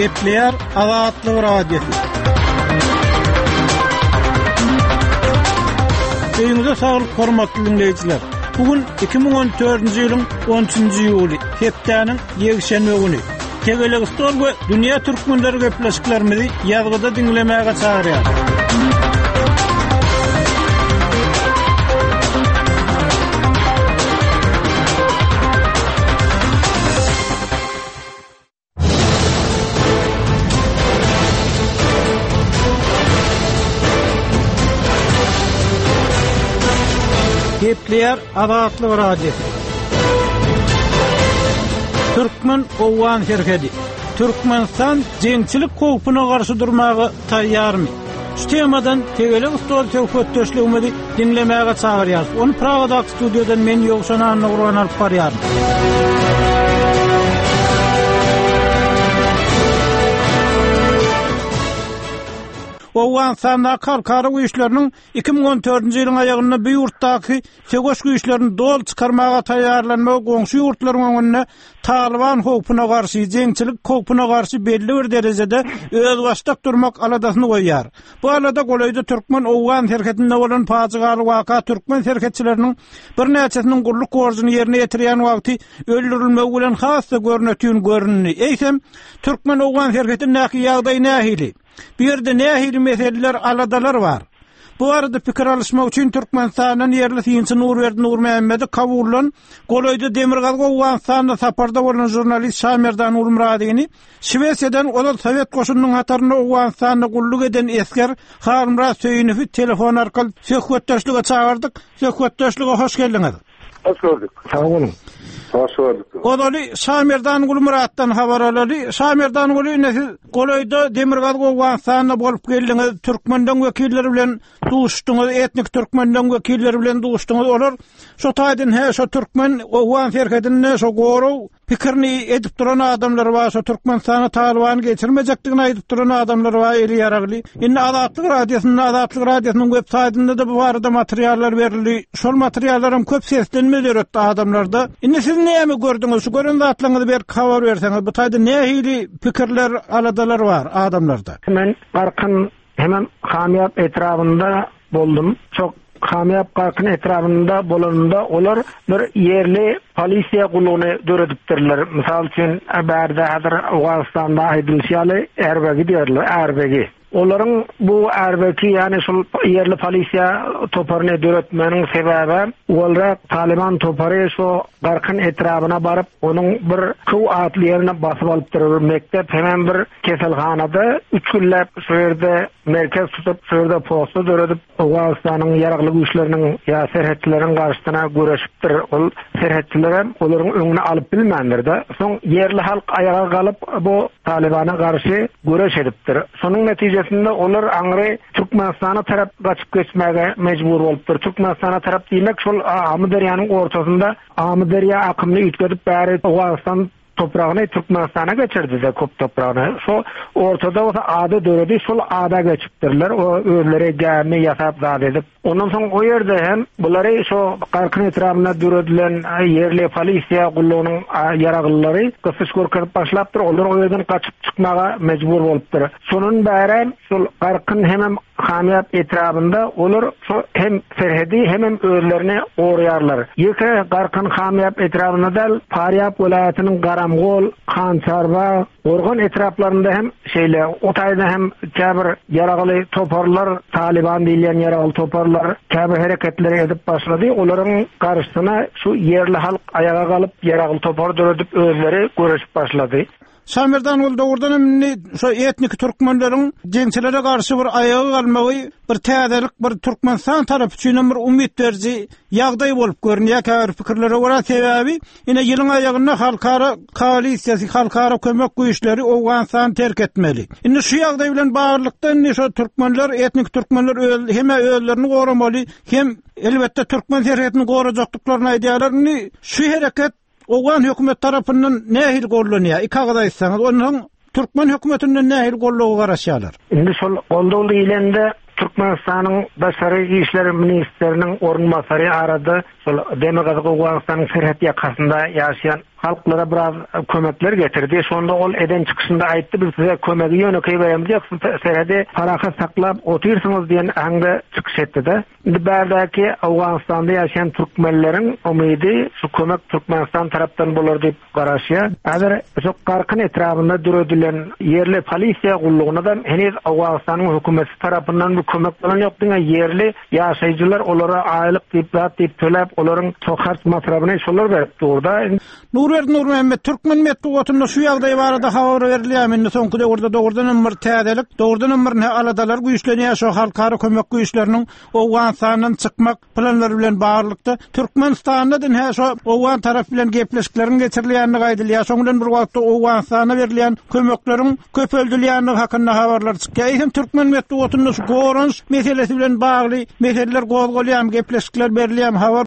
Gepleyer Azatlyk Radiosu. Beýinize saglyk hormatly dinleýijiler. Bugün 2014-nji ýylyň 10-njy ýuly, hepdeniň ýegşenme güni. Tegeleg stol we dünýä türkmenleri gepleşiklerimizi ýazgyda dinlemäge çagyrýar. Gepleyer Azatlyk Radiosu. Türkmen owan herkedi. Türkmenistan jeňçilik howpuna garşy durmagy taýýarmy? Şu temadan tegeleg stol söhbetdeşligimizi dinlemäge çagyrýar. Onu Praga'da studiodan men ýogşan anlygyny alyp barýarym. Owansanda kalkara güýçleriniň 2014-nji ýylyň aýagyna bu ýurtdaky söwüş güýçlerini dol çykarmaga taýýarlanmagy goňşy ýurtlaryň öňüne Taliban howpuna garşy, jeňçilik howpuna garşy belli bir derejede öz başdak durmak aladasyny goýýar. Bu alada goýdy türkmen owan herketinde bolan paçygaly waka türkmen herketçileriniň bir näçesiniň gurluk borjyny ýerine ýetirýän wagty öldürilmegi bilen hassa görnetýän görünni. Eýsem türkmen owan herketinde näki ýagdaý nähili. Bir yerde nähili meseleler aladalar var. Bu arada pikir alışmak için Türkmenistan'ın yerli siyinsi Nurverdi Nurmehmedi kavulan Goloyda Demirgazga Uganistan'da saparda olan jurnalist Şamerdan Ulmradini Şivesya'dan Odal Sovet koşunun hatarına Uganistan'da kulluk eden esker Harmra Söyünüfü telefon arkalı söhbetdaşlığa çağırdık. Söhbetdaşlığa hoş geldiniz. Hoş gördük. Sağ olun. Hoş gördük. Odali Şamerdan Ulmrad'dan habar alalı. Şamerdan Ulmrad'ın Goloyda Demirgazga Uganistan'da bolup geldiniz. Türkmendan vekilleri bilen duştuňyz, etnik türkmendan wekilleri bilen duştuňyz. Olar şo taýdan şo türkmen owan ferkedinne şo goraw pikirini edip duran adamlar var. Şo Türkmenistana Taliban geçirmejekdigini aýdyp duran adamlar var. Eli ýaragly. Indi Azatlyk Radiosynyň web saýtynda da bu barada materiallar berildi. Şol materiallaryň köp seslenmeler ötdi adamlarda. Indi siz näme gördüňiz? Şu gören zatlaryňyzy bir habar berseňiz. Bu taýda nähili pikirler aladalar var adamlarda. Men Garkyn hemen Hamiyap etrafında boldum. Çok Hamiyap Garkyn etrafında bolanında olar bir yerli polisiya guluny döredipdirler. Misal üçin bärde hazır Awganistanda aýdylýaly Erbegi diýerler, Erbegi. Olaryň bu Erbegi yani şol yerli polisiya toparyny döretmeniň sebebi olar Taliban topary şo Garkyn etrafına baryp onuň bir köw atly ýerine basyp alypdyr. Mektep hemen bir keselhanada 3 günläp şu ýerde merkez tutup şu ýerde posta döredip Awganistanyň ýaragly güýçleriniň ýa serhetçileriň garşysyna göreşipdir. Ol serhetçiler hem olaryň öňüne alyp bilmändir de. Soň yerli halk ayağa galyp bu Talibana garşy göreş edipdir. Şonuň netijesi olar aňry Türkmenistana tarap gaçyp geçmäge mejbur bolupdyr. Türkmenistana tarap diýmek şol Amyderyanyň ortasynda Amyderya akymny üýtgedip bäri Awganistan toprağını Türkmenistan'a geçirdi de köp toprağını. So ortada o ada döredi sol ada geçipdirler. O öýlere gämi ýasap zat edip. Ondan soň o ýerde hem bulary so Garkyn etrafına döredilen yerli polisiya gullugynyň ýaraglylary gysyş görkezip başlapdyr. Olar o ýerden kaçyp çykmaga mejbur bolupdyr. Şonun bäri sol Garkyn hem Hamiyap etrafında olar hem serhedi hem öýlerini oýarlar. Ýeke Garkyn Hamiyap etrafında da Paryap welaýatynyň Garamgol, Kançarba, Organ etraflarında hem şeyle, o taýda hem käbir ýaragly toparlar, Taliban diýilen ýaragly toparlar, käbir hereketleri edip başlady. Olaryň garşysyna şu yerli halk ayağa galyp ýaragly topar döredip özleri göreşip başlady. Şamerdan ol dogurdan şu etnik türkmenleriň jeňçilere garşy bir ayağa galmagy, bir täzelik, bir Türkmenistan tarapy üçin bir umyt berji ýagdaý bolup görünýär. Käbir pikirlere görä sebebi ine ýylyň aýagyna halkara koalisiýasy, halkara kömek güýçleri Awganistan terk etmeli. Indi şu ýagdaý bilen baglykda şu türkmenler, etnik türkmenler hem öýlerini goramaly, hem elbetde türkmen herketini gorajakdyklaryny aýdýarlar. Şu hereket Owan hökümet tarapyndan nähil gollanýar? Ikagada aýtsaňyz, onuň Türkmen hökümetinden nähil gollugy garaşýarlar? Indi şol gollugy ilende Türkmenistanyň Daşary işleri ministriniň orunmasary arada şol Demirgazga Awganistanyň serhet ýakasynda ýaşaýan halklara biraz kömekler getirdi. Şonda ol eden çıkışında aytdy, biz size kömegi ýöneki beremiz, ýoksa serede paraka saklap oturýarsyňyz diýen aňda çıkış etdi-de. Indi bärdäki Awganistanda ýaşaýan türkmenleriň umydy şu kömek Türkmenistan tarapdan bolar diýip garaşýar. Häzir çok garkyn etrafynda düredilen yerli polisiýa gullugyna da henüz Awganistanyň hökümeti tarapyndan bu kömek bolan ýok diýen yerli ýaşaýjylar olara aýlyk diýip töläp olaryň çok harç masrabyny şolar berip durda. Nur Mehmet Türkmen metbuatynda şu ýagdaý barada habar berilýär. Indi soňky döwürde doğrudan ömür täzelik, doğrudan ömürne aladalar güýçlenýär şu halkara kömek güýçleriniň Awganistandan çykmak planlary bilen baglanykda Türkmenistanda da şu Awgan tarap bilen gepleşiklerin geçirilýänini gaýdylýar. Şoňdan bir wagtda Awganistana berilýän kömeklerin köpöldülýänligi hakynda habarlar çykýar. Türkmen metbuatynda şu gorunç meselesi bilen bagly meseleler gozgolýan gepleşikler berilýän habar